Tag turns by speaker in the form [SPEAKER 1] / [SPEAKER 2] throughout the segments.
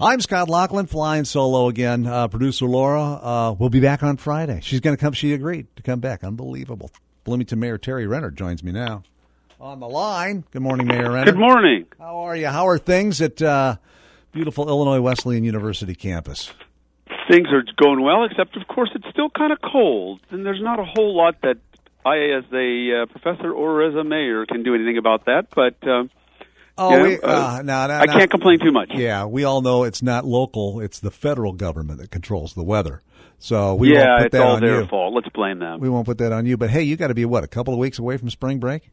[SPEAKER 1] I'm Scott Laughlin, flying solo again. Producer Laura will be back on Friday. She's going to come. She agreed to come back. Unbelievable. Bloomington Mayor Terry Renner joins me now on the line. Good morning, Mayor Renner.
[SPEAKER 2] Good morning.
[SPEAKER 1] How are you? How are things at beautiful Illinois Wesleyan University campus?
[SPEAKER 2] Things are going well, except, of course, it's still kind of cold, and there's not a whole lot that I, as a professor or as a mayor, can do anything about that, but... I can't complain too much.
[SPEAKER 1] Yeah, we all know it's not local; it's the federal government that controls the weather. So we won't put that on you.
[SPEAKER 2] Yeah, it's all their fault. Let's blame them.
[SPEAKER 1] We won't put that on you. But hey, you got to be a couple of weeks away from spring break?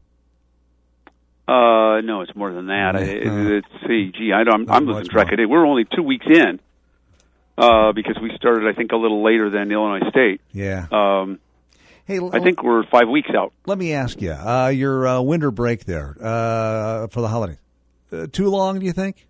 [SPEAKER 2] No, it's more than that. I'm losing track of it. We're only 2 weeks in because we started, I think, a little later than Illinois State.
[SPEAKER 1] Yeah.
[SPEAKER 2] Hey, I think we're 5 weeks out.
[SPEAKER 1] Let me ask you, your winter break there for the holidays. Too long, do you think?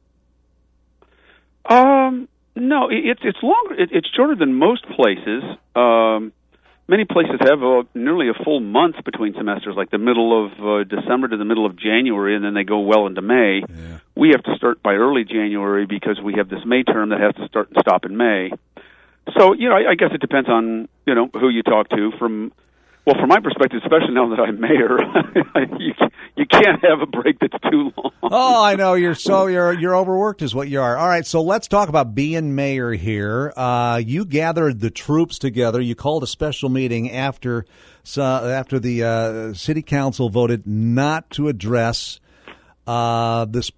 [SPEAKER 2] No, it's longer. It's shorter than most places. Many places have nearly a full month between semesters, like the middle of December to the middle of January, and then they go well into May. Yeah. We have to start by early January because we have this May term that has to start and stop in May. So, I guess it depends on, who you talk to. From my perspective, especially now that I'm mayor, you can't have a break that's too long.
[SPEAKER 1] Oh, I know. You're overworked is what you are. All right, so let's talk about being mayor here. You gathered the troops together. You called a special meeting after the city council voted not to address a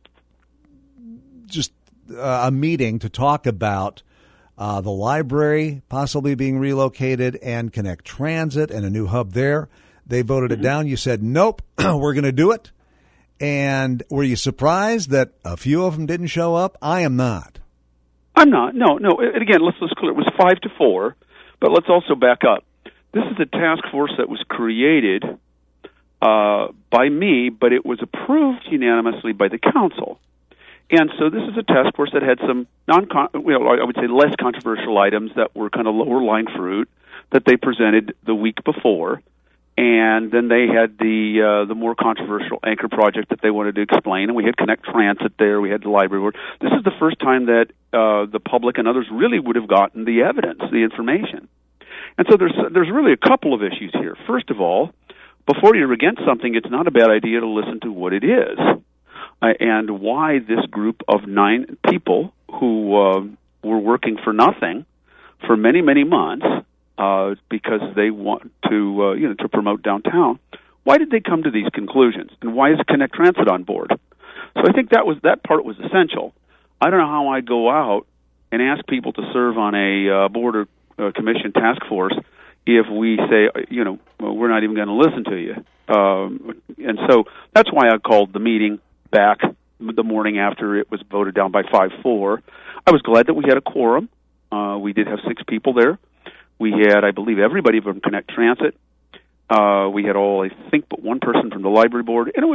[SPEAKER 1] meeting to talk about the library possibly being relocated and Connect Transit and a new hub there. They voted it down. You said, nope, we're going to do it. And were you surprised that a few of them didn't show up? I am not.
[SPEAKER 2] I'm not. No. And again, let's clear. It was 5-4, but let's also back up. This is a task force that was created by me, but it was approved unanimously by the council. And so this is a task force that had some I would say less controversial items that were kind of lower lying fruit that they presented the week before, and then they had the more controversial anchor project that they wanted to explain, and we had Connect Transit there, we had the library board. This is the first time that the public and others really would have gotten the evidence, the information, and so there's really a couple of issues here. First of all, before you're against something, it's not a bad idea to listen to what it is. And why this group of 9 people who were working for nothing for many, many months because they want to promote downtown, why did they come to these conclusions? And why is Connect Transit on board? So I think that part was essential. I don't know how I go out and ask people to serve on a board or commission task force if we say, we're not even going to listen to you. And so that's why I called the meeting back the morning after it was voted down by 5-4. I was glad that we had a quorum. We did have 6 people there. We had, I believe, everybody from Connect Transit. We had all, I think, but one person from the library board, and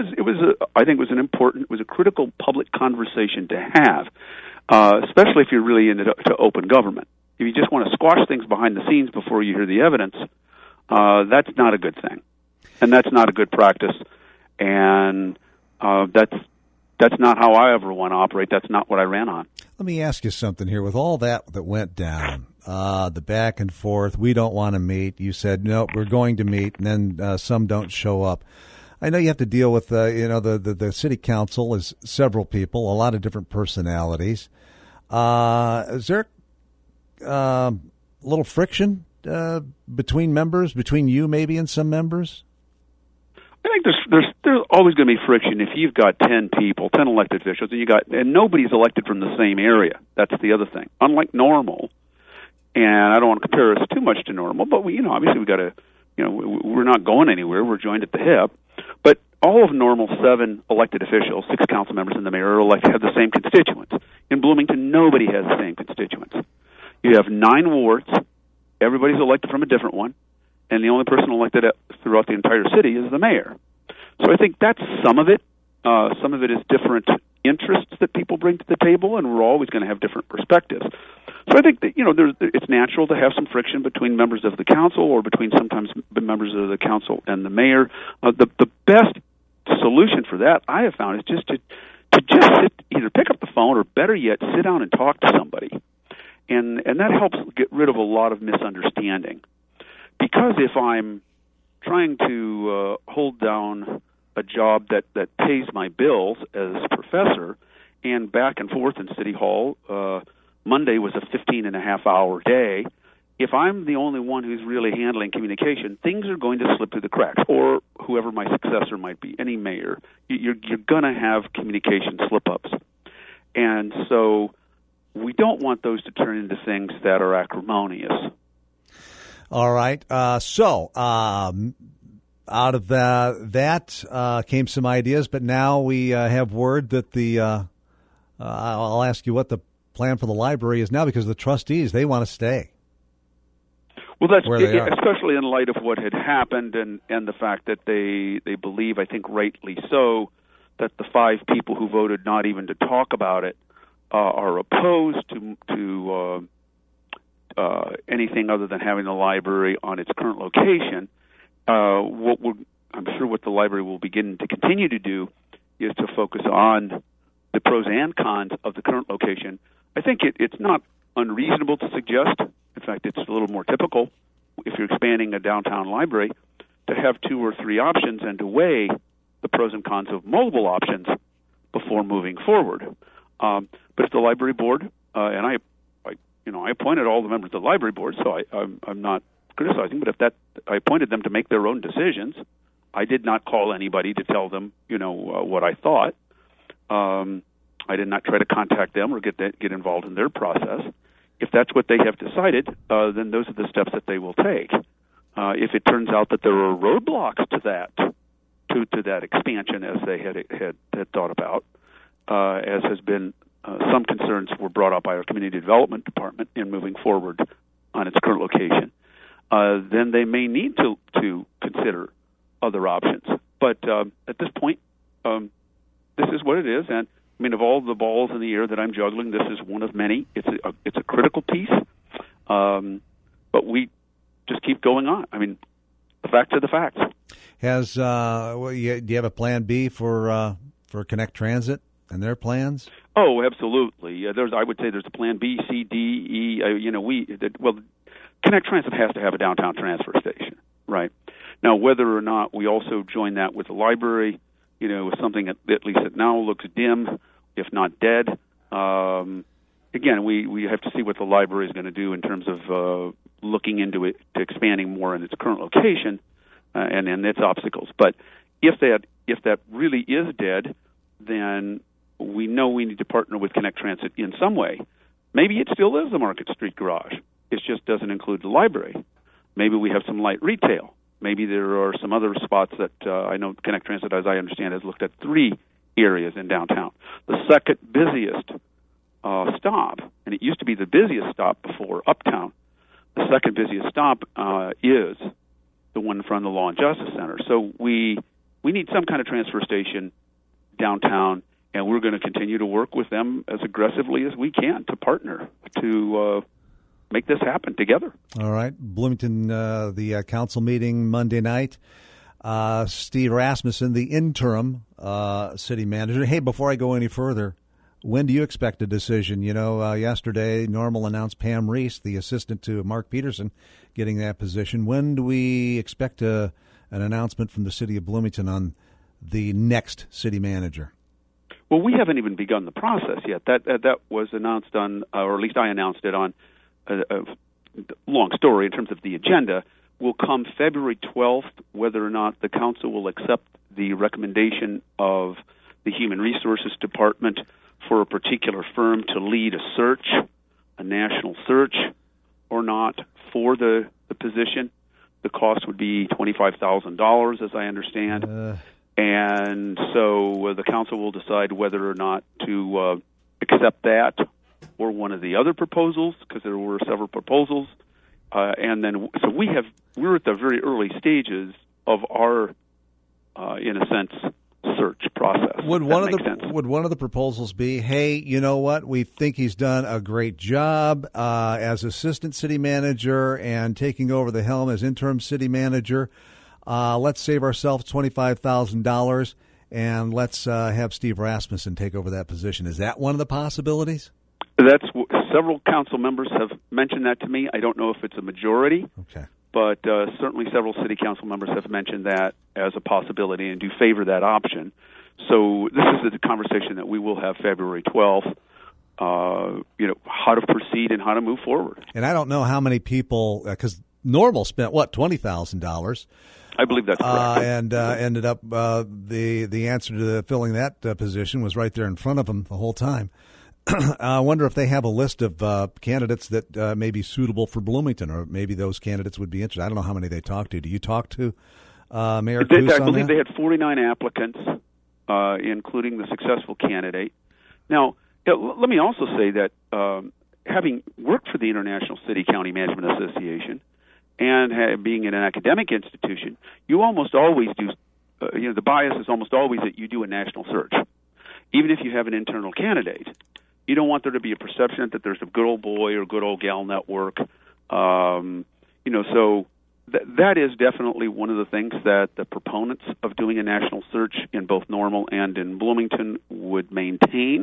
[SPEAKER 2] it was a critical public conversation to have, especially if you're really into open government. If you just want to squash things behind the scenes before you hear the evidence, that's not a good thing, and that's not a good practice, and that's not how I ever want to operate. That's not what I ran on.
[SPEAKER 1] Let me ask you something here. With all that went down, the back and forth, we don't want to meet. You said, no, we're going to meet, and then some don't show up. I know you have to deal with, the city council is several people, a lot of different personalities. Is there a little friction between members, between you maybe and some members?
[SPEAKER 2] I think there's always going to be friction if you've got 10 people, 10 elected officials, and nobody's elected from the same area. That's the other thing. Unlike normal, and I don't want to compare us too much to normal, but obviously we got to, we're not going anywhere. We're joined at the hip. But all of normal 7 elected officials, 6 council members and the mayor are elected, have the same constituents. In Bloomington, nobody has the same constituents. You have 9 wards. Everybody's elected from a different one. And the only person elected throughout the entire city is the mayor. So I think that's some of it. Some of it is different interests that people bring to the table, and we're always going to have different perspectives. So I think that it's natural to have some friction between members of the council, or between sometimes members of the council and the mayor. The best solution for that I have found is just to just either pick up the phone or better yet, sit down and talk to somebody. And that helps get rid of a lot of misunderstanding. Because if I'm trying to hold down a job that pays my bills as a professor, and back and forth in City Hall, Monday was a 15-and-a-half-hour day. If I'm the only one who's really handling communication, things are going to slip through the cracks, or whoever my successor might be, any mayor. You're going to have communication slip-ups. And so we don't want those to turn into things that are acrimonious.
[SPEAKER 1] All right. So out of that came some ideas, but now we have word that I'll ask you what the plan for the library is now, because the trustees, they want to stay.
[SPEAKER 2] Well, that's especially in light of what had happened and the fact that they believe, I think rightly so, that the 5 people who voted not even to talk about it are opposed to anything other than having the library on its current location. I'm sure what the library will begin to continue to do is to focus on the pros and cons of the current location. I think it's not unreasonable to suggest, in fact, it's a little more typical, if you're expanding a downtown library, to have 2 or 3 options and to weigh the pros and cons of multiple options before moving forward. But if the library board, and I appointed all the members of the library board, so I'm not criticizing, but if I appointed them to make their own decisions. I did not call anybody to tell them, what I thought. I did not try to contact them or get involved in their process. If that's what they have decided, then those are the steps that they will take. If it turns out that there are roadblocks to that expansion, as they had thought about, as has been some concerns were brought up by our community development department in moving forward on its current location, then they may need to consider other options. But at this point, this is what it is, and I mean, of all the balls in the air that I'm juggling, this is one of many. It's a critical piece, but we just keep going on. I mean, the facts are the facts.
[SPEAKER 1] Do you have a plan B for Connect Transit and their plans?
[SPEAKER 2] Oh, absolutely. I would say there's a plan B, C, D, E. Connect Transit has to have a downtown transfer station, right? Now, whether or not we also join that with the library, something that at least now looks dim, if not dead. Again, we have to see what the library is going to do in terms of looking into it, to expanding more in its current location and its obstacles. But if that really is dead, then we know we need to partner with Connect Transit in some way. Maybe it still is the Market Street Garage. It just doesn't include the library. Maybe we have some light retail. Maybe there are some other spots that I know Connect Transit, as I understand, has looked at 3 areas in downtown. The second busiest stop, and it used to be the busiest stop before Uptown, the second busiest stop is the one in front of the Law and Justice Center. So we need some kind of transfer station downtown, and we're going to continue to work with them as aggressively as we can to partner to make this happen together. All
[SPEAKER 1] right. Bloomington, the council meeting Monday night. Steve Rasmussen, the interim city manager. Hey, before I go any further, when do you expect a decision? Yesterday, Normal announced Pam Reese, the assistant to Mark Peterson, getting that position. When do we expect an announcement from the city of Bloomington on the next city manager?
[SPEAKER 2] Well, we haven't even begun the process yet. That was announced on, or at least I announced it on, a long story in terms of the agenda, will come February 12th, whether or not the council will accept the recommendation of the Human Resources Department for a particular firm to lead a search, a national search, or not for the position. The cost would be $25,000, as I understand. And so the council will decide whether or not to accept that or one of the other proposals, because there were several proposals. And then, so we're at the very early stages of our, in a sense, search process.
[SPEAKER 1] Would one of the proposals be, hey, you know what? We think he's done a great job as assistant city manager and taking over the helm as interim city manager. Let's save ourselves $25,000 and let's have Steve Rasmussen take over that position. Is that one of the possibilities?
[SPEAKER 2] Several council members have mentioned that to me. I don't know if it's a majority.
[SPEAKER 1] Okay.
[SPEAKER 2] But certainly several city council members have mentioned that as a possibility and do favor that option. So this is a conversation that we will have February 12th, how to proceed and how to move forward.
[SPEAKER 1] And I don't know how many people, because Normal spent, $20,000?
[SPEAKER 2] I believe that's correct.
[SPEAKER 1] And ended up, the answer to filling that position was right there in front of them the whole time. I wonder if they have a list of candidates that may be suitable for Bloomington, or maybe those candidates would be interested. I don't know how many they talked to. Do you talk to Mayor Coos
[SPEAKER 2] I
[SPEAKER 1] on
[SPEAKER 2] believe
[SPEAKER 1] that?
[SPEAKER 2] they had 49 applicants, including the successful candidate. Now, let me also say that having worked for the International City County Management Association and being in an academic institution, you almost always do, the bias is almost always that you do a national search. Even if you have an internal candidate, you don't want there to be a perception that there's a good old boy or good old gal network. So that is definitely one of the things that the proponents of doing a national search in both Normal and in Bloomington would maintain.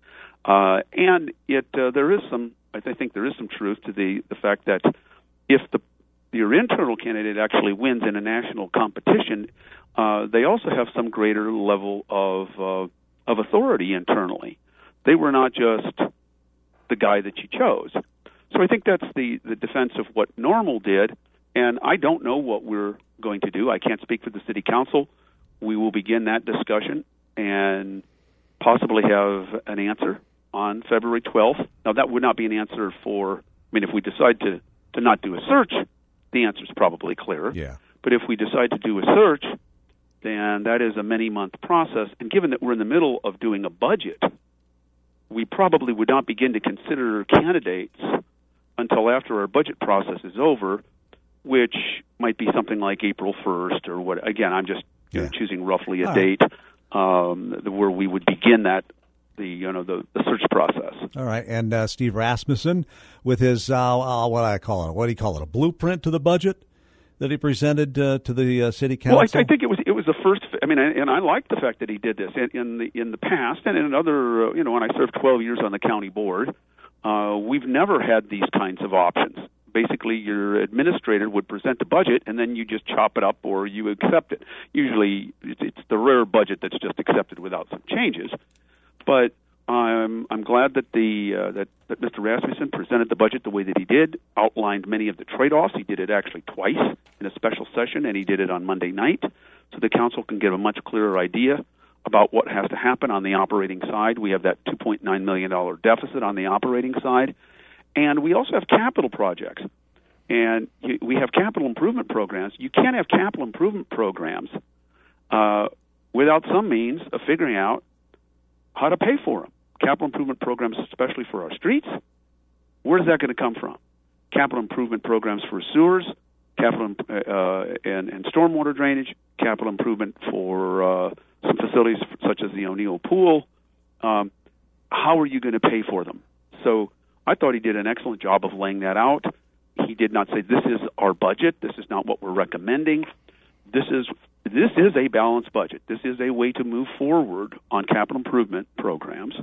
[SPEAKER 2] And there is some, I think there is some truth to the fact that if your internal candidate actually wins in a national competition, they also have some greater level of authority internally. They were not just the guy that you chose. So I think that's the defense of what Normal did, and I don't know what we're going to do. I can't speak for the city council. We will begin that discussion and possibly have an answer on February 12th. Now, that would not be an answer if we decide to not do a search, the answer is probably clearer.
[SPEAKER 1] Yeah.
[SPEAKER 2] But if we decide to do a search, then that is a many-month process. And given that we're in the middle of doing a budget, we probably would not begin to consider candidates until after our budget process is over, which might be something like April 1st or what. Again, I'm just choosing roughly a date where we would begin the search process.
[SPEAKER 1] All right, and Steve Rasmussen with his what do you call it? A blueprint to the budget that he presented to the city council.
[SPEAKER 2] Well, I think it was the first. And I like the fact that he did this in the past and in other. When I served 12 years on the county board, we've never had these kinds of options. Basically, your administrator would present the budget, and then you just chop it up or you accept it. Usually, it's the rare budget that's just accepted without some changes. But I'm glad that that Mr. Rasmussen presented the budget the way that he did, outlined many of the trade-offs. He did it actually twice in a special session, and he did it on Monday night, so the council can get a much clearer idea about what has to happen on the operating side. We have that $2.9 million deficit on the operating side, and we also have capital projects. And we have capital improvement programs. You can't have capital improvement programs without some means of figuring out how to pay for them. Capital improvement programs, especially for our streets, where's that going to come from? Capital improvement programs for sewers, capital and stormwater drainage, capital improvement for some facilities such as the O'Neill Pool. How are you going to pay for them? So I thought he did an excellent job of laying that out. He did not say, this is our budget, this is not what we're recommending. This is a balanced budget. This is a way to move forward on capital improvement programs.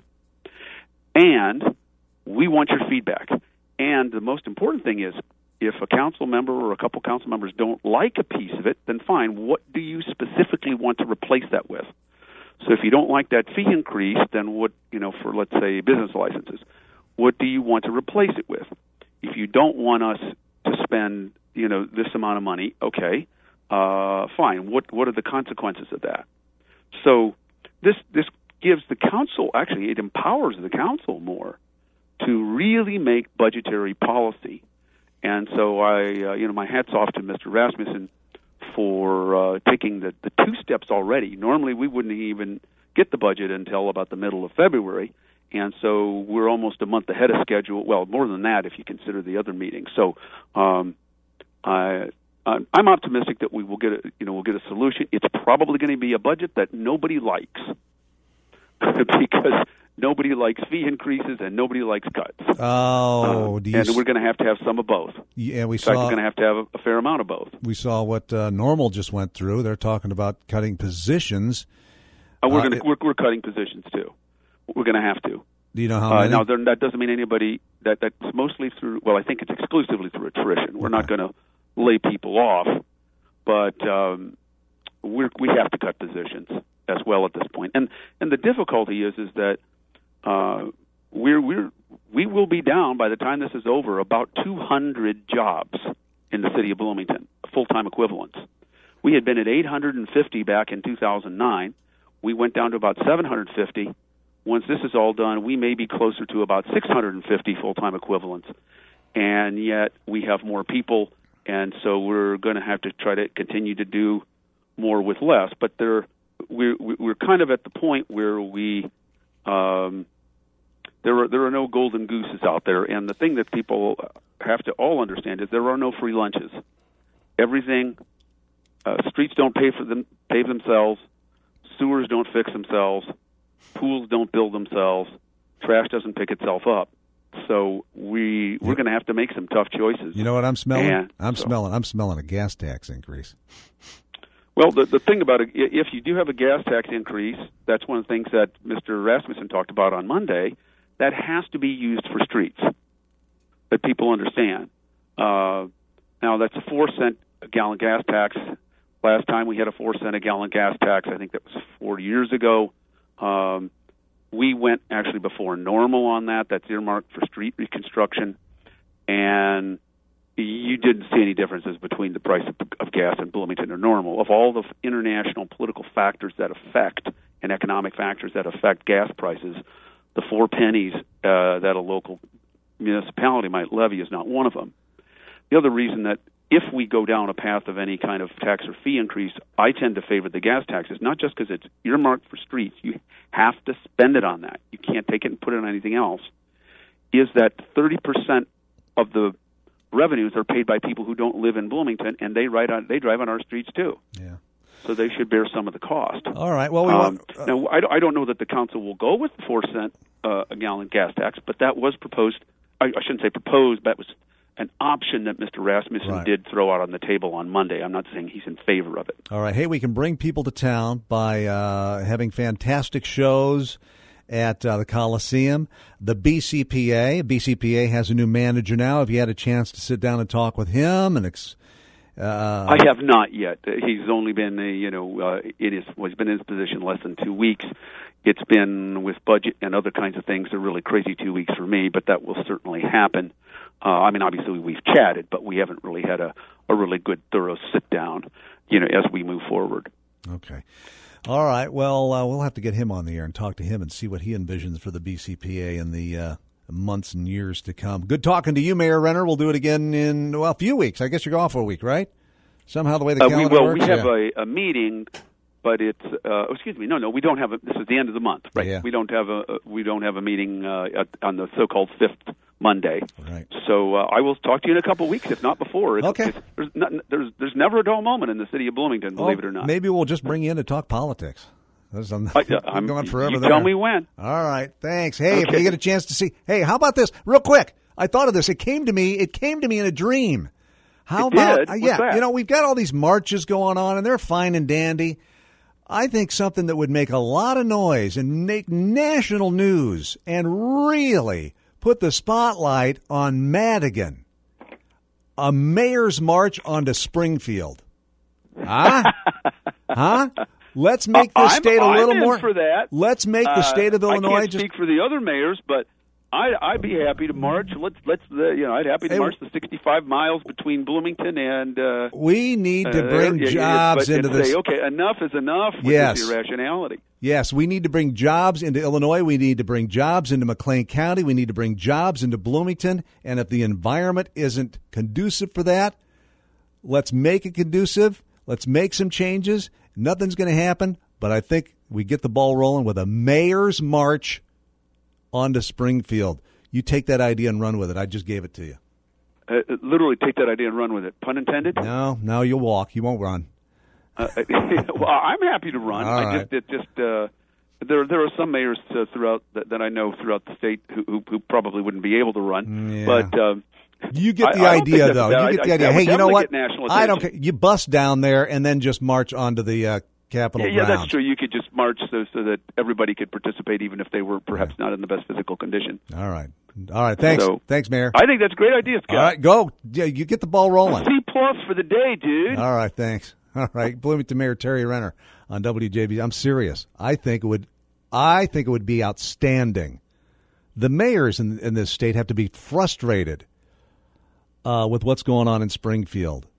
[SPEAKER 2] And we want your feedback. And the most important thing is, if a council member or a couple council members don't like a piece of it, then fine. What do you specifically want to replace that with? So if you don't like that fee increase, then what, for, let's say, business licenses, what do you want to replace it with? If you don't want us to spend, this amount of money, okay, fine. What are the consequences of that? So this gives the council, actually, it empowers the council more to really make budgetary policy. And so my hat's off to Mr. Rasmussen for taking the two steps already. Normally, we wouldn't even get the budget until about the middle of February. And so we're almost a month ahead of schedule. Well, more than that if you consider the other meetings. So I'm optimistic that we will get a solution. It's probably going to be a budget that nobody likes because nobody likes fee increases and nobody likes cuts. And we're going to have some of both.
[SPEAKER 1] Yeah,
[SPEAKER 2] we're going to have a fair amount of both.
[SPEAKER 1] We saw what Normal just went through. They're talking about cutting positions
[SPEAKER 2] We're cutting positions too. We're going to have to.
[SPEAKER 1] Do you know how many?
[SPEAKER 2] Now, that doesn't mean anybody. That's mostly through. Well, I think it's exclusively through attrition. We're not going to lay people off, but we have to cut positions as well at this point. And the difficulty is that we will be down by the time this is over about 200 jobs in the city of Bloomington, full-time equivalents. We had been at 850 back in 2009. We went down to about 750. Once this is all done, we may be closer to about 650 full-time equivalents. And yet we have more people, and so we're going to have to try to continue to do more with less. But we're kind of at the point where there are no golden gooses out there. And the thing that people have to all understand is there are no free lunches. Everything, streets don't pave themselves, sewers don't fix themselves, pools don't build themselves, trash doesn't pick itself up. So we're going to have to make some tough choices.
[SPEAKER 1] You know what I'm smelling? I'm smelling a gas tax increase.
[SPEAKER 2] Well, the thing about it, if you do have a gas tax increase, that's one of the things that Mr. Rasmussen talked about on Monday. That has to be used for streets, that people understand. Now, that's a 4-cent a gallon gas tax. Last time we had a 4-cent a gallon gas tax, I think that was 4 years ago. We went actually before normal on that. That's earmarked for street reconstruction. And you didn't see any differences between the price of gas in Bloomington or normal. Of all the international political factors that affect and economic factors that affect gas prices, the 4 pennies that a local municipality might levy is not one of them. The other reason that if we go down a path of any kind of tax or fee increase, I tend to favor the gas taxes, not just because it's earmarked for streets. You have to spend it on that. You can't take it and put it on anything else. Is that 30% of the revenues are paid by people who don't live in Bloomington, and they drive on our streets too. Yeah. So they should bear some of the cost.
[SPEAKER 1] All right. Well,
[SPEAKER 2] now I don't know that the council will go with the 4-cent a gallon gas tax, but that was proposed. I shouldn't say proposed, but it was an option that Mr. Rasmussen did throw out on the table on Monday. I'm not saying he's in favor of it.
[SPEAKER 1] All right. Hey, we can bring people to town by having fantastic shows at the Coliseum. The BCPA has a new manager now. Have you had a chance to sit down and talk with him? And
[SPEAKER 2] I have not yet. He's only been, he's been in his position less than 2 weeks. It's been with budget and other kinds of things a really crazy 2 weeks for me, but that will certainly happen. Obviously we've chatted, but we haven't really had a really good, thorough sit down, as we move forward.
[SPEAKER 1] Okay. All right. Well, we'll have to get him on the air and talk to him and see what he envisions for the BCPA in the months and years to come. Good talking to you, Mayor Renner. We'll do it again in, a few weeks. I guess you're off for a week, right? Somehow the way the calendar works?
[SPEAKER 2] We have a meeting, but it's no, we don't have this is the end of the month, right? Yeah. We don't have a meeting on the so-called 5th Monday.
[SPEAKER 1] Right.
[SPEAKER 2] So I will talk to you in a couple of weeks, if not before.
[SPEAKER 1] Okay.
[SPEAKER 2] There's never a dull moment in the city of Bloomington, believe it or not.
[SPEAKER 1] Maybe we'll just bring you in to talk politics. I'm going forever there.
[SPEAKER 2] Tell me when.
[SPEAKER 1] All right. Thanks. Hey, if you get a chance to see. Hey, how about this? Real quick. I thought of this. It came to me in a dream. How about
[SPEAKER 2] that?
[SPEAKER 1] We've got all these marches going on and they're fine and dandy. I think something that would make a lot of noise and make national news and really put the spotlight on Madigan. A mayor's march onto Springfield. Huh? Let's make this state a little more.
[SPEAKER 2] For that.
[SPEAKER 1] Let's make the state of Illinois.
[SPEAKER 2] I can't speak for the other mayors, but I'd be happy to march. I'd happy to march the 65 miles between Bloomington and.
[SPEAKER 1] We need to bring jobs into this.
[SPEAKER 2] Say, okay, enough is enough with this irrationality.
[SPEAKER 1] Yes, we need to bring jobs into Illinois. We need to bring jobs into McLean County. We need to bring jobs into Bloomington. And if the environment isn't conducive for that, let's make it conducive. Let's make some changes. Nothing's going to happen, but I think we get the ball rolling with a mayor's march onto Springfield. You take that idea and run with it. I just gave it to you.
[SPEAKER 2] Literally take that idea and run with it. Pun intended?
[SPEAKER 1] No, you'll walk. You won't run.
[SPEAKER 2] Well, I'm happy to run.
[SPEAKER 1] All right.
[SPEAKER 2] There are some mayors throughout that I know throughout the state who probably wouldn't be able to run.
[SPEAKER 1] Yeah.
[SPEAKER 2] But
[SPEAKER 1] you get the idea, though. You get the idea. Hey, you know what?
[SPEAKER 2] I
[SPEAKER 1] don't care. You bust down there and then just march onto the Capitol grounds.
[SPEAKER 2] Yeah, that's true. You could just march so that everybody could participate, even if they were perhaps not in the best physical condition.
[SPEAKER 1] All right. Thanks.
[SPEAKER 2] So,
[SPEAKER 1] thanks, Mayor.
[SPEAKER 2] I think that's a great idea, Scott.
[SPEAKER 1] All right, go. Yeah, you get the ball rolling.
[SPEAKER 2] C+ for the day, dude.
[SPEAKER 1] All right, thanks. All right, Bloomington Mayor Terry Renner on WJB. I'm serious. I think it would be outstanding. The mayors in this state have to be frustrated with what's going on in Springfield.